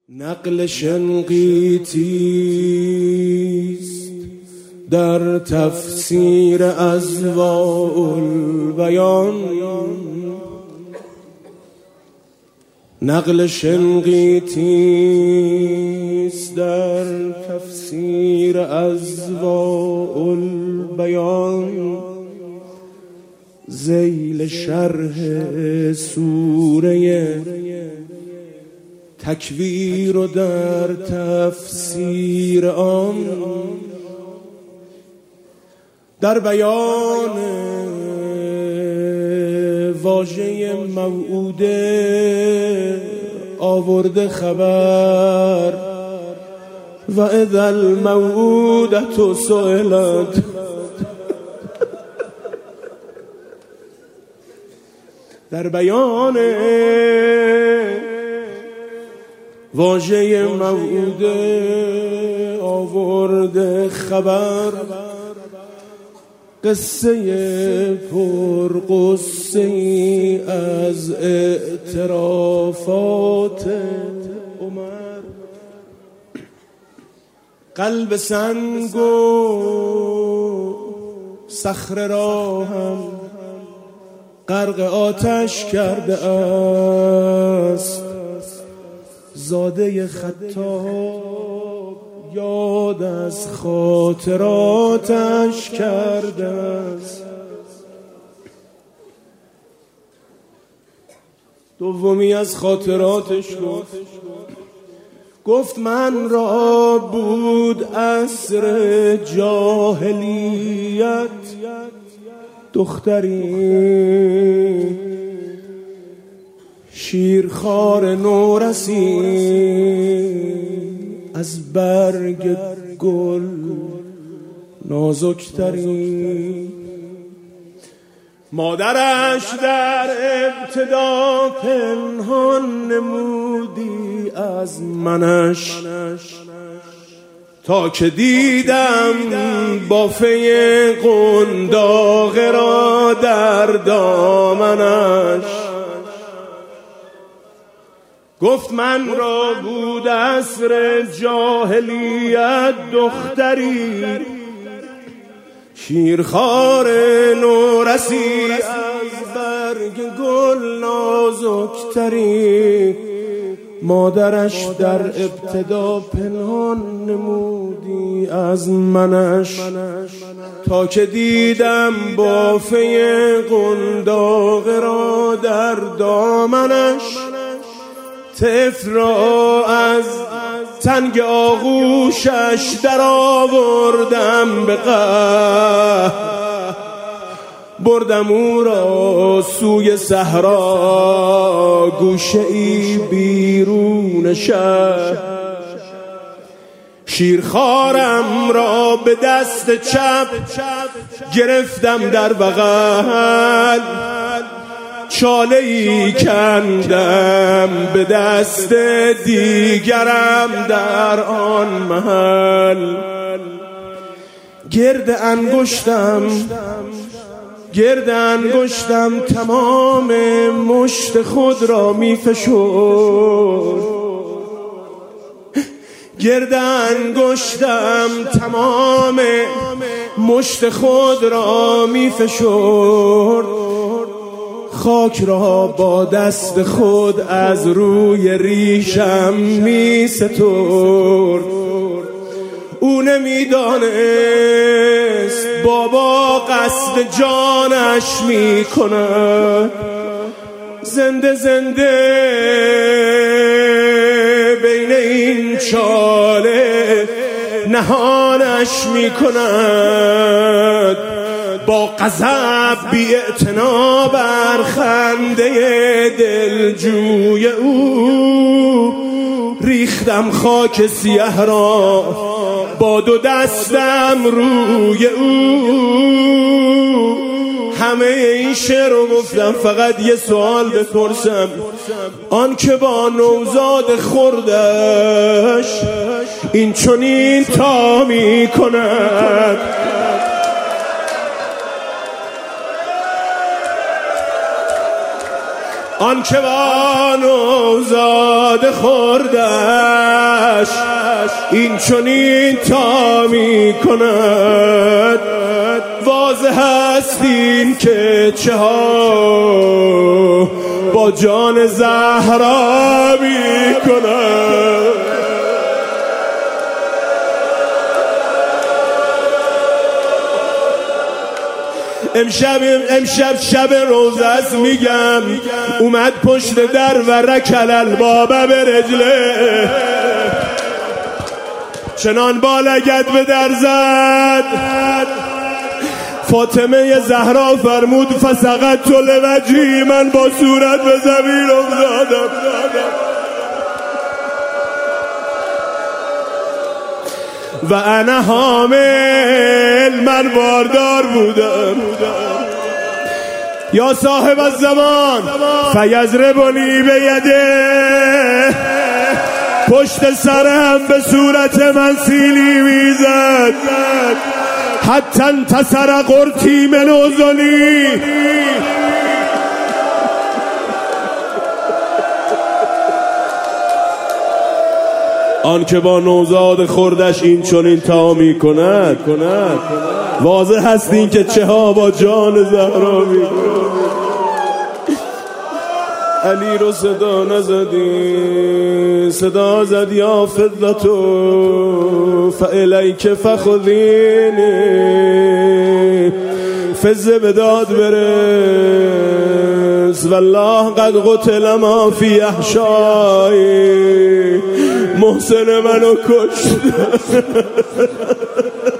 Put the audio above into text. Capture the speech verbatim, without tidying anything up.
نقل شنقیطیست در تفسیر اضواء البیان. نقل شنقیطیست در تفسیر اضواء البیان، ذیل شرح سوره تکویر و در تفسیر آن، در بیان واژه موعوده آورده خبر و اذا الموعودة سئلت. در بیان واژه موعوده آورده خبر، قصه پر قصه ای از اعترافات عمر. قلب سنگ و صخره را هم غرق آتش کرده است، زاده خطاب یاد از خاطراتش کرده است. دومی از خاطراتش گفت گفت من را بود عصر جاهلیت، دختری شیرخوار نورسی از برگ گل نازکتری. مادرش در ابتدا پنهان نمودی از منش، تا که دیدم بافه قنداق را در دامنش. گفت من را بود عصر جاهلیت، دختری شیرخوار نورسی از برگ گل نازکتری. مادرش در ابتدا پنهان نمودی از منش، تا که دیدم بافه قنداق را در دامنش. طفل را از تنگ آغوشش در آوردم به قهر، بردم او را سوی صحرا گوشه ای بیرون شهر. شیرخوارم را به دست چپ گرفتم در بغل، چاله ای کندم به دست دیگرم در آن محل. گرد انگشتم گرد انگشتم تمام مشت خود را می فشرد، گرد انگشتم تمام مشت خود را می فشرد. خاک را با دست خود از روی ریشم می سترد. او نمیدانست بابا قصد جانش می کند، زنده زنده بین این چاله نهانش می کند. با غضب بی اعتنا بر خنده دلجوی او ریختم خاک سیه را با دو دستم روی او. همه این شعر رو گفتم، فقط یه سوال بپرسم، آن که با نوزاد خردش این چنین تا می کند، آن که با نوزاد خردش این چنین تا می کند. واضح است این که چه ها با جان زهرا می کند. امشب امشب شب روزه است میگم، اومد پشت در و رکل الباب به رجله، چنان بالگد به در زد. فاطمه زهرا فرمود فسقط لوجهی، من با صورت به زمین افتادم. و انا حامل، من باردار بودم. یا صاحب الزمان فیضربنی بیده، پشت سرم به صورت من سیلی میزد. حتی انتصر قرطی من اذنی، آن که با نوزاد خردش این چنین تا می کند. واضح هست این که چه ها با جان زهرا می کند. علی رو صدا نزدی، صدا زد یا فضتو فالیک فخذینی، فزه به داد برس والله قد قتل ما فی احشایی، محسن منو کشت.